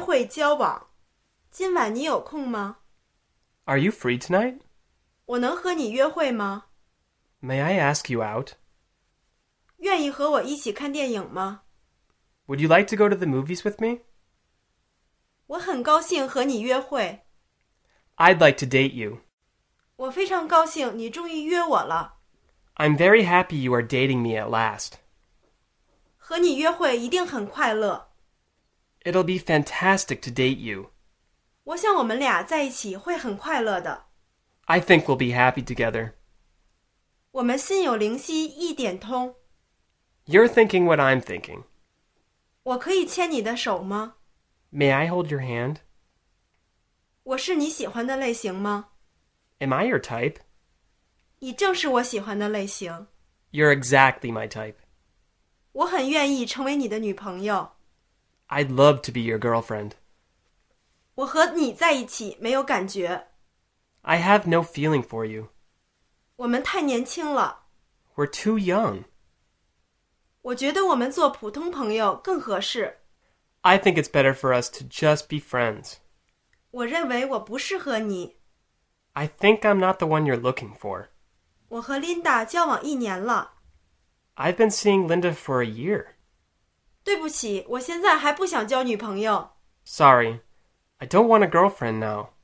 会交往。今晚你有空吗？ Are you free tonight? 我能和你约会吗？ May I ask you out? 愿意和我一起看电影吗？ Would you like to go to the movies with me? 我很高兴和你约会。 I'd like to date you. 我非常高兴你终于约我了。 I'm very happy you are dating me at last. 和你约会一定很快乐。 It'll be fantastic to date you. 我想我们俩在一起会很快乐的。 I think we'll be happy together. 我们心有灵犀一点通。 You're thinking what I'm thinking. 我可以牵你的手吗？ May I hold your hand? 我是你喜欢的类型吗？ Am I your type? 你正是我喜欢的类型。 You're exactly my type. 我很愿意成为你的女朋友。 I'd love to be your girlfriend. 我和你在一起没有感觉。 I have no feeling for you. 我们太年轻了。 We're too young. 我觉得我们做普通朋友更合适。 I think it's better for us to just be friends. 我认为我不适合你。 I think I'm not the one you're looking for. 我和琳达交往1年了。 I've been seeing Linda for a year. 对不起，我现在还不想交女朋友。 Sorry, I don't want a girlfriend now.